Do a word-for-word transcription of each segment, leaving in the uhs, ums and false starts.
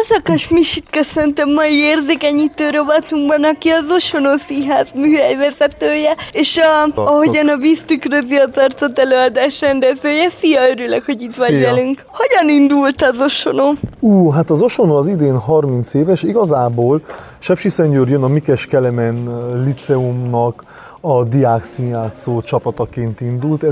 Fazekas Misit köszöntöm mai érzékenyítő rovatunkban, aki az Osonó Színház műhelyvezetője, és a, ahogyan a víz tükrözi az arcot előadás rendezője. Szia, örülök, hogy itt vagy Szia. velünk. Hogyan indult az Osonó? Ú, hát az Osonó az idén harminc éves, igazából Sepsiszentgyörgyön a Mikes Kelemen Liceumnak a diák színjátszó csapataként indult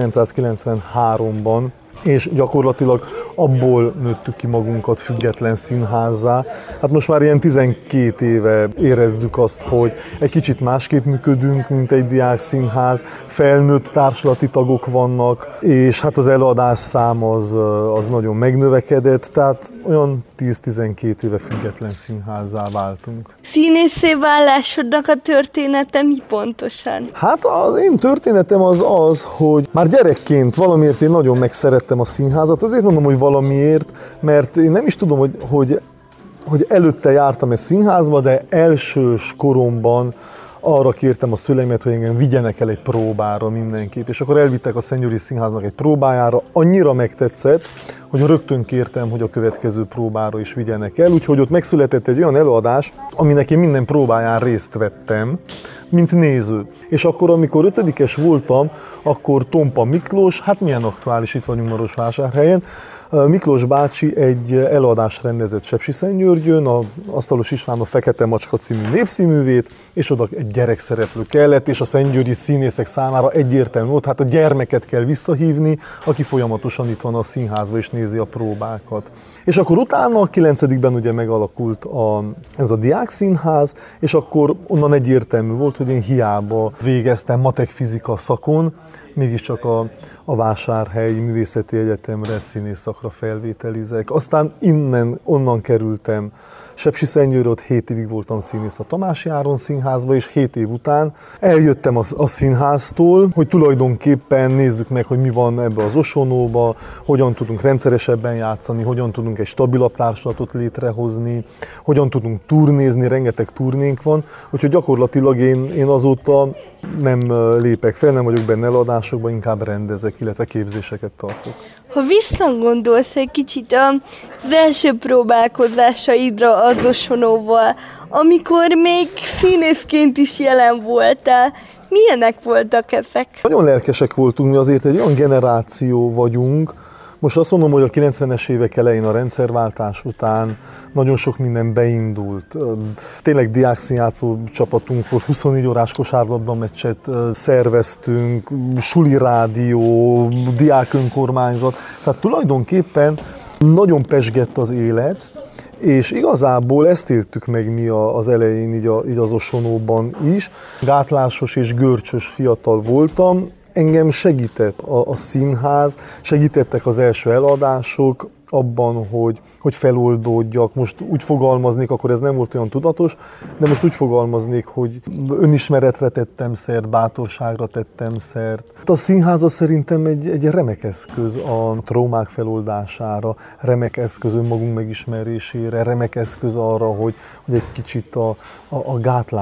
ezerkilencszázkilencvenháromban, és gyakorlatilag abból nőttük ki magunkat független színházzá. Hát most már ilyen tizenkét éve érezzük azt, hogy egy kicsit másképp működünk, mint egy diák színház, felnőtt társulati tagok vannak, és hát az előadás szám az, az nagyon megnövekedett, tehát olyan tíz-tizenkét éve független színházzá váltunk. Színészé válásodnak a története mi pontosan? Hát az én történetem az az, hogy már gyerekként valamiért én nagyon megszerettem a színházat. Azért mondom, hogy valamiért, mert én nem is tudom, hogy, hogy, hogy előtte jártam egy színházba, de elsős koromban arra kértem a szüleimet, hogy engem vigyenek el egy próbára mindenképp. És akkor elvittek a Szentgyörgyi Színháznak egy próbájára, annyira megtetszett, hogy rögtön kértem, hogy a következő próbára is vigyenek el. Úgyhogy ott megszületett egy olyan előadás, aminek én minden próbáján részt vettem, mint néző. És akkor, amikor ötödikes voltam, akkor Tompa Miklós, hát milyen aktuális, itt vagyunk Marosvásárhelyen, Miklós bácsi egy előadást rendezett Sepsiszentgyörgyön, a Asztalos István a Fekete Macska című népszínművét, és oda egy gyerekszereplő kellett, és a szentgyörgyi színészek számára egyértelmű volt, hát a gyermeket kell visszahívni, aki folyamatosan itt van a színházban és nézi a próbákat. És akkor utána a kilencedikben ugye megalakult a, ez a diákszínház, és akkor onnan egyértelmű volt, hogy én hiába végeztem matek fizika szakon, mégiscsak a, a Vásárhelyi Művészeti Egyetemre színész szakra felvételizek. Aztán innen, onnan kerültem Sepsiszentgyőrre, ott hét évig voltam színész a Tamási Áron Színházba, és hét év után eljöttem a, a színháztól, hogy tulajdonképpen nézzük meg, hogy mi van ebbe az Osonóba, hogyan tudunk rendszeresebben játszani, hogyan tudunk egy stabilabb társulatot létrehozni, hogyan tudunk turnézni, rengeteg turnénk van, úgyhogy gyakorlatilag én, én azóta nem lépek fel, nem vagyok benne előadásokban, inkább rendezek, illetve képzéseket tartok. Ha visszagondolsz egy kicsit az első próbálkozásaidra az Osonóval, amikor még színészként is jelen voltál, milyenek voltak ezek? Nagyon lelkesek voltunk, mi azért egy olyan generáció vagyunk. Most azt mondom, hogy a kilencvenes évek elején a rendszerváltás után nagyon sok minden beindult. Tényleg diákszínjátszó csapatunk volt, huszonnégy órás kosárlabda meccset szerveztünk, suli rádió, diák önkormányzat. Tehát tulajdonképpen nagyon pezsgett az élet, és igazából ezt éltük meg mi az elején, így, a, így az Osonóban is. Gátlásos és görcsös fiatal voltam, engem segített a, a színház, segítettek az első előadások abban, hogy, hogy feloldódjak. Most úgy fogalmaznék, akkor ez nem volt olyan tudatos, de most úgy fogalmaznék, hogy önismeretre tettem szert, bátorságra tettem szert. A színház az szerintem egy, egy remek eszköz a traumák feloldására, remek eszköz önmagunk megismerésére, remek eszköz arra, hogy, hogy egy kicsit a, a, a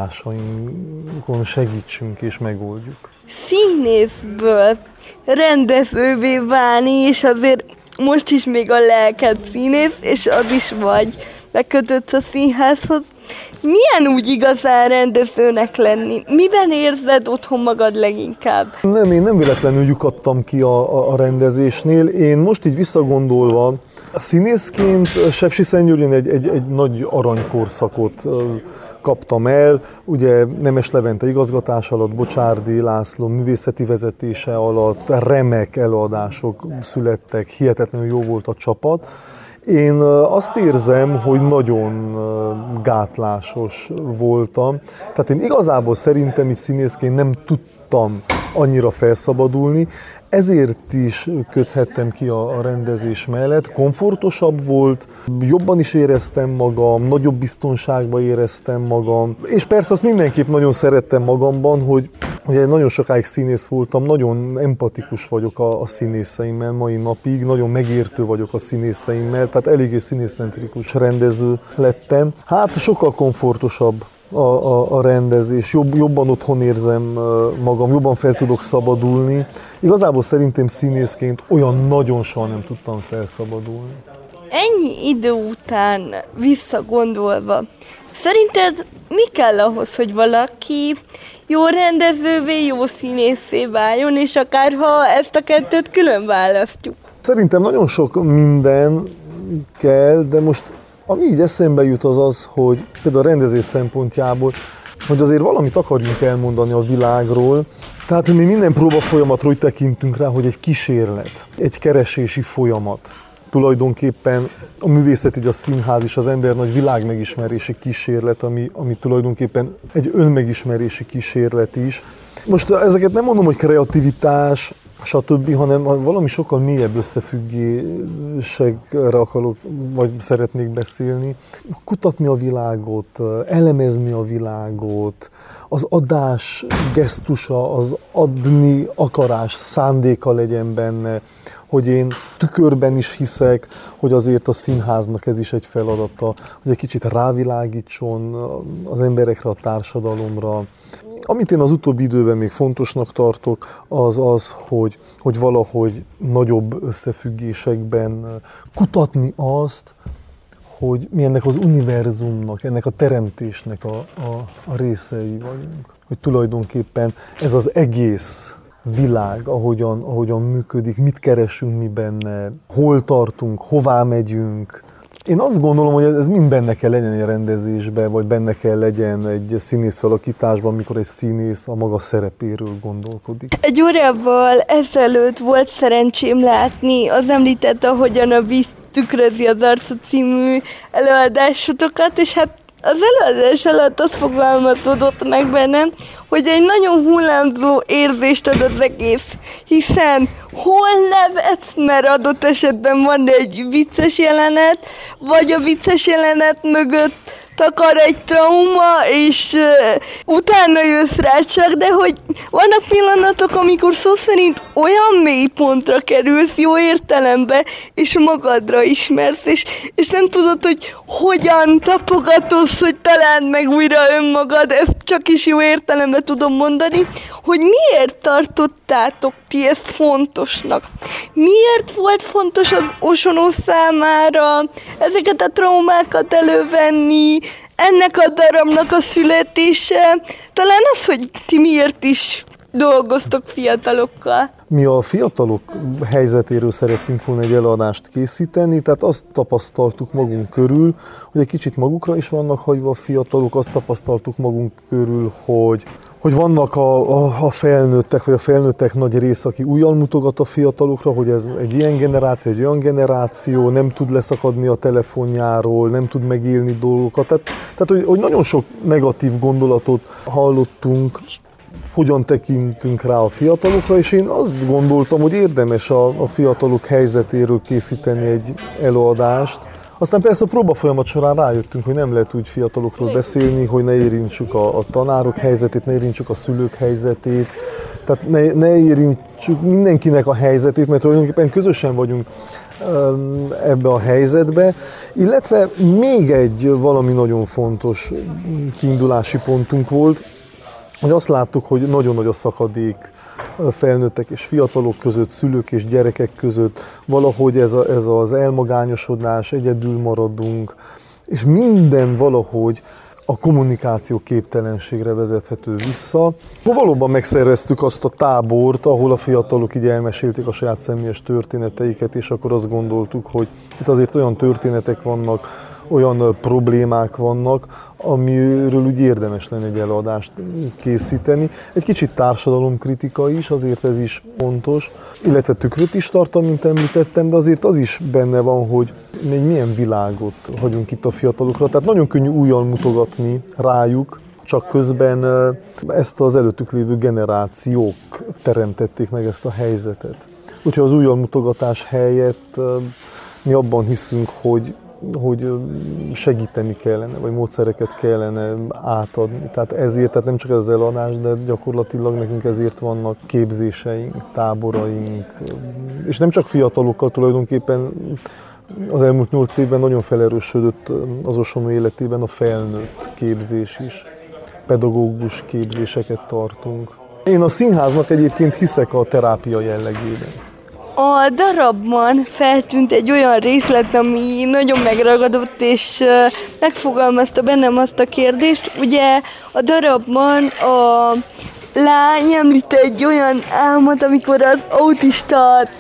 gátlásainkon segítsünk és megoldjuk. Színészből rendezővé válni, és azért most is még a lelked színész, és az is vagy, bekötött a színházhoz. Milyen úgy igazán rendezőnek lenni? Miben érzed otthon magad leginkább? Nem, én nem véletlenül lyukadtam ki a, a, a rendezésnél. Én most így visszagondolva, színészként Sepsiszentgyörgyön egy, egy, egy nagy aranykorszakot kaptam el, ugye Nemes Levente igazgatás alatt, Bocsárdi László művészeti vezetése alatt remek előadások születtek, hihetetlenül jó volt a csapat. Én azt érzem, hogy nagyon gátlásos voltam. Tehát én igazából szerintem is színészként nem tudtam annyira felszabadulni, ezért is köthettem ki a, a rendezés mellett. Komfortosabb volt, jobban is éreztem magam, nagyobb biztonságban éreztem magam. És persze azt mindenképp nagyon szerettem magamban, hogy ugye nagyon sokáig színész voltam, nagyon empatikus vagyok a, a színészeimmel mai napig, nagyon megértő vagyok a színészeimmel, tehát eléggé színészcentrikus rendező lettem. Hát sokkal komfortosabb A, a, a rendezés, Jobb, jobban otthon érzem magam, jobban fel tudok szabadulni. Igazából szerintem színészként olyan nagyon soha nem tudtam felszabadulni. ennyi idő után visszagondolva, szerinted mi kell ahhoz, hogy valaki jó rendezővé, jó színészé váljon, és akár ha ezt a kettőt külön választjuk? Szerintem nagyon sok minden kell, de most ami így eszembe jut az az, hogy például a rendezés szempontjából, hogy azért valamit akarjunk elmondani a világról. Tehát mi minden próba folyamatról úgy tekintünk rá, hogy egy kísérlet, egy keresési folyamat. Tulajdonképpen a művészet, így a színház is az ember nagy világmegismerési kísérlet, ami, ami tulajdonképpen egy önmegismerési kísérlet is. Most ezeket nem mondom, hogy kreativitás, stb., hanem valami sokkal mélyebb összefüggésekre akarok, vagy szeretnék beszélni. Kutatni a világot, elemezni a világot, az adás gesztusa, az adni akarás szándéka legyen benne, hogy én tükörben is hiszek, hogy azért a színháznak ez is egy feladata, hogy egy kicsit rávilágítson az emberekre, a társadalomra. Amit én az utóbbi időben még fontosnak tartok, az az, hogy, hogy valahogy nagyobb összefüggésekben kutatni azt, hogy mi ennek az univerzumnak, ennek a teremtésnek a, a, a részei vagyunk. Hogy tulajdonképpen ez az egész világ, ahogyan, ahogyan működik, mit keresünk mi benne, hol tartunk, hová megyünk. Én azt gondolom, hogy ez mind benne kell legyen egy rendezésben, vagy benne kell legyen egy színész alakításban, amikor egy színész a maga szerepéről gondolkodik. Egy órával ezelőtt volt szerencsém látni az említett, ahogyan a víz tükrözi az arcot című előadásotokat, és hát az előadás alatt az fogalmazódott meg bennem, hogy egy nagyon hullámzó érzést ad az egész, hiszen hol nevetsz, mert adott esetben van egy vicces jelenet, vagy a vicces jelenet mögött takar egy trauma, és uh, utána jössz rá csak, de hogy vannak pillanatok, amikor szó szerint olyan mély pontra kerülsz, jó értelembe, és magadra ismersz, és, és nem tudod, hogy hogyan tapogatózz, hogy találd meg újra önmagad, ezt csak is jó értelembe tudom mondani, hogy miért tartottátok ti ezt fontosnak? Miért volt fontos az Osonó számára ezeket a traumákat elővenni, ennek a darabnak a születése, talán az, hogy ti miért is dolgoztok fiatalokkal? Mi a fiatalok helyzetéről szerettünk volna egy előadást készíteni, tehát azt tapasztaltuk magunk körül, hogy egy kicsit magukra is vannak hagyva a fiatalok, azt tapasztaltuk magunk körül, hogy, hogy vannak a, a, a felnőttek, vagy a felnőttek nagy része, aki újjal mutogat a fiatalokra, hogy ez egy ilyen generáció, egy olyan generáció, nem tud leszakadni a telefonjáról, nem tud megélni dolgokat. Tehát, tehát hogy, hogy nagyon sok negatív gondolatot hallottunk, hogyan tekintünk rá a fiatalokra, és én azt gondoltam, hogy érdemes a, a fiatalok helyzetéről készíteni egy előadást. Aztán persze a próbafolyamat során rájöttünk, hogy nem lehet úgy fiatalokról beszélni, hogy ne érintsük a, a tanárok helyzetét, ne érintsük a szülők helyzetét, tehát ne, ne érintsük mindenkinek a helyzetét, mert tulajdonképpen közösen vagyunk ebbe a helyzetbe, illetve még egy valami nagyon fontos kiindulási pontunk volt, hogy azt láttuk, hogy nagyon nagy a szakadék felnőttek és fiatalok között, szülők és gyerekek között, valahogy ez, a, ez az elmagányosodás, egyedül maradunk, és minden valahogy a kommunikáció képtelenségre vezethető vissza. Valóban megszerveztük azt a tábort, ahol a fiatalok így elmesélték a saját személyes történeteiket, és akkor azt gondoltuk, hogy itt azért olyan történetek vannak, olyan problémák vannak, amiről úgy érdemes lenne egy előadást készíteni. Egy kicsit társadalomkritika is, azért ez is fontos, illetve tükröt is tartom, mint említettem, de azért az is benne van, hogy még milyen világot hagyunk itt a fiatalokra. Tehát nagyon könnyű újjal mutogatni rájuk, csak közben ezt az előttük lévő generációk teremtették meg ezt a helyzetet. Úgyhogy az újjal mutogatás helyett mi abban hiszünk, hogy hogy segíteni kellene, vagy módszereket kellene átadni. Tehát ezért, tehát nem csak ez az előadás, de gyakorlatilag nekünk ezért vannak képzéseink, táboraink, és nem csak fiatalokkal, tulajdonképpen az elmúlt nyolc évben nagyon felerősödött az Osonó életében a felnőtt képzés is. Pedagógus képzéseket tartunk. Én a színháznak egyébként hiszek a terápia jellegében. A darabban feltűnt egy olyan részlet, ami nagyon megragadott, és megfogalmazta bennem azt a kérdést. Ugye a darabban a lány említ egy olyan álmot, amikor az autista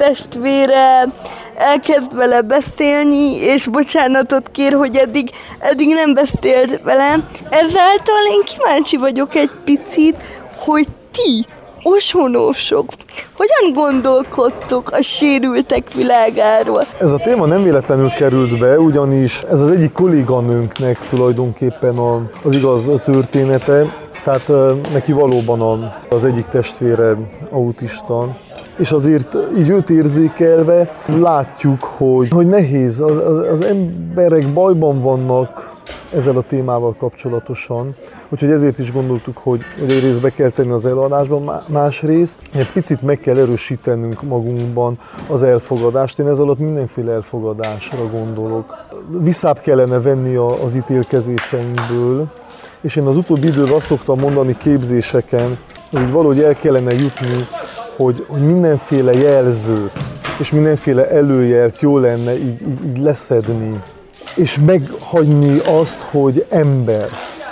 testvére elkezd vele beszélni, és bocsánatot kér, hogy eddig, eddig nem beszélt vele. Ezáltal én kíváncsi vagyok egy picit, hogy ti, osonósok, hogyan gondolkodtok a sérültek világáról? Ez a téma nem véletlenül került be, ugyanis ez az egyik kolléganőnknek tulajdonképpen az igaz története, tehát neki valóban az egyik testvére autista, és azért így őt érzékelve látjuk, hogy, hogy nehéz, az, az emberek bajban vannak ezzel a témával kapcsolatosan, úgyhogy ezért is gondoltuk, hogy, hogy egyrészt be kell tenni az előadásban, másrészt egy picit meg kell erősítenünk magunkban az elfogadást. Én ez alatt mindenféle elfogadásra gondolok. Visszább kellene venni az ítélkezéseinkből, és én az utóbbi időben azt szoktam mondani képzéseken, hogy valahogy el kellene jutni, hogy, hogy mindenféle jelzőt és mindenféle előjelt jó lenne így, így, így leszedni, és meghagyni azt, hogy ember,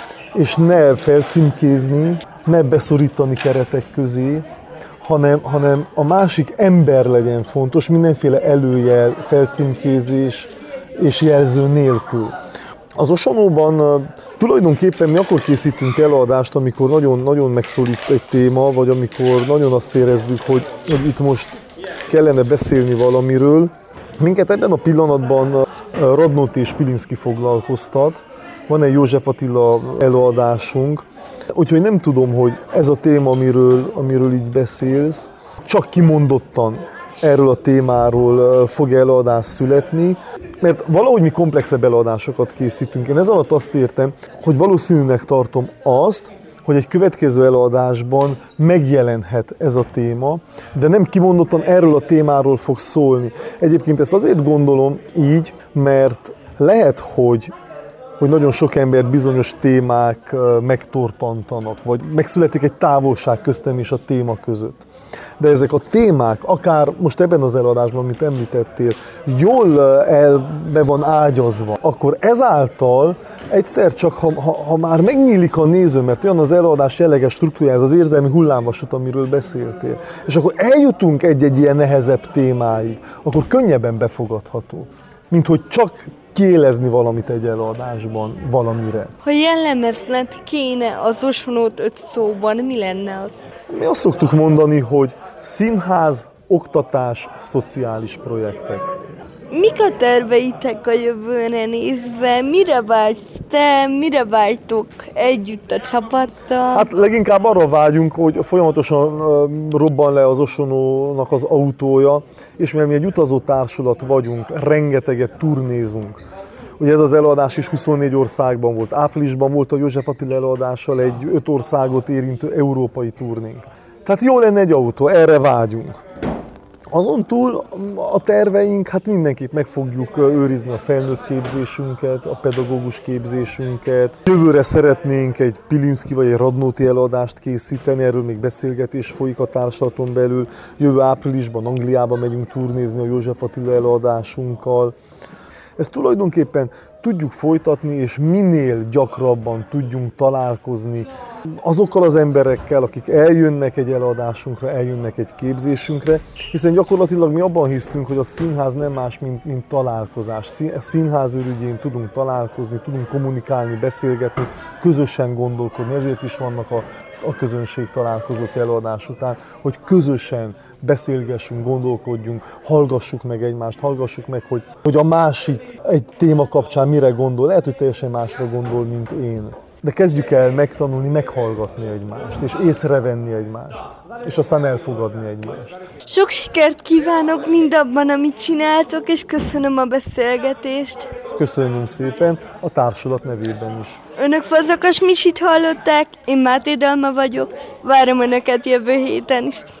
és ne felcímkézni, ne beszorítani keretek közé, hanem, hanem a másik ember legyen fontos, mindenféle előjel, felcímkézés és jelző nélkül. Az Osonóban tulajdonképpen mi akkor készítünk előadást, amikor nagyon, nagyon megszólít egy téma, vagy amikor nagyon azt érezzük, hogy, hogy itt most kellene beszélni valamiről. Minket ebben a pillanatban Radnóti és Pilinszky foglalkoztat. Van egy József Attila előadásunk, úgyhogy nem tudom, hogy ez a téma, amiről, amiről így beszélsz, csak kimondottan erről a témáról fog előadás születni, mert valahogy mi komplexebb előadásokat készítünk. Én ez alatt azt értem, hogy valószínűnek tartom azt, hogy egy következő előadásban megjelenhet ez a téma, de nem kimondottan erről a témáról fog szólni. Egyébként ezt azért gondolom így, mert lehet, hogy hogy nagyon sok embert bizonyos témák megtorpantanak, vagy megszületik egy távolság köztem és a téma között. De ezek a témák, akár most ebben az előadásban, amit említettél, jól elbe van ágyazva, akkor ezáltal egyszer csak, ha, ha, ha már megnyílik a néző, mert olyan az előadás jelleges struktúrája, ez az érzelmi hullámvasút, amiről beszéltél, és akkor eljutunk egy-egy ilyen nehezebb témáig, akkor könnyebben befogadható, mint hogy csak kiélezni valamit egy előadásban, valamire. Ha jellemezned kéne az Osonót öt szóban, mi lenne az? Mi azt szoktuk mondani, hogy színház, oktatás, szociális projektek. Mik a terveitek a jövőre nézve? Mire vágysz te? Mire vágytok együtt a csapattal? Hát leginkább arra vágyunk, hogy folyamatosan robban le az Osonónak az autója, és mivel mi egy utazó társulat vagyunk, rengeteget turnézunk. Ugye ez az előadás is huszonnégy országban volt. Áprilisban volt a József Attila előadással egy öt országot érintő európai turnénk. Tehát jó lenne egy autó, erre vágyunk. Azon túl a terveink, hát mindenképp meg fogjuk őrizni a felnőtt képzésünket, a pedagógus képzésünket. Jövőre szeretnénk egy Pilinszky vagy egy Radnóti előadást készíteni, erről még beszélgetés folyik a társulaton belül. Jövő áprilisban Angliába megyünk turnézni a József Attila előadásunkkal. Ezt tulajdonképpen tudjuk folytatni, és minél gyakrabban tudjunk találkozni azokkal az emberekkel, akik eljönnek egy előadásunkra, eljönnek egy képzésünkre, hiszen gyakorlatilag mi abban hiszünk, hogy a színház nem más, mint, mint találkozás. A színház ürügyén tudunk találkozni, tudunk kommunikálni, beszélgetni, közösen gondolkodni, ezért is vannak a, a közönség találkozók előadás után, hogy közösen beszélgessünk, gondolkodjunk, hallgassuk meg egymást, hallgassuk meg, hogy, hogy a másik egy téma kapcsán mire gondol. Lehet, hogy teljesen másra gondol, mint én. De kezdjük el megtanulni, meghallgatni egymást, és észrevenni egymást, és aztán elfogadni egymást. Sok sikert kívánok mindabban, amit csináltok, és köszönöm a beszélgetést. Köszönöm szépen, a társulat nevében is. Önök Fazakas Misit hallották, én Máté Dalma vagyok, várom Önöket jövő héten is.